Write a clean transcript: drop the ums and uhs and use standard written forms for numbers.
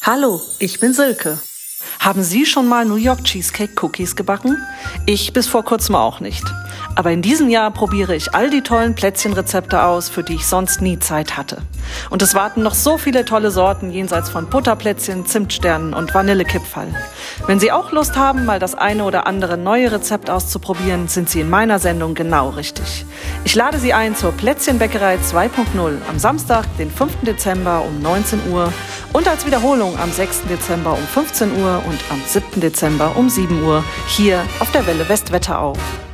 Hallo, ich bin Silke. Haben Sie schon mal New York Cheesecake Cookies gebacken? Ich bis vor kurzem auch nicht. Aber in diesem Jahr probiere ich all die tollen Plätzchenrezepte aus, für die ich sonst nie Zeit hatte. Und es warten noch so viele tolle Sorten jenseits von Butterplätzchen, Zimtsternen und Vanillekipferl. Wenn Sie auch Lust haben, mal das eine oder andere neue Rezept auszuprobieren, sind Sie in meiner Sendung genau richtig. Ich lade Sie ein zur Plätzchenbäckerei 2.0 am Samstag, den 5. Dezember um 19 Uhr und als Wiederholung am 6. Dezember um 15 Uhr und am 7. Dezember um 7 Uhr hier auf der Welle Westwetterau.